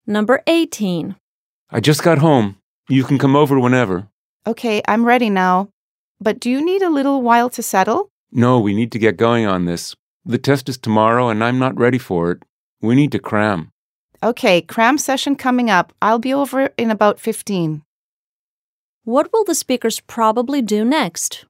Number 18. I just got home. You can come over whenever. Okay, I'm ready now. But do you need a little while to settle? No, we need to get going on this. The test is tomorrow and I'm not ready for it. We need to cram. Okay, cram session coming up. I'll be over in about 15. What will the speakers probably do next?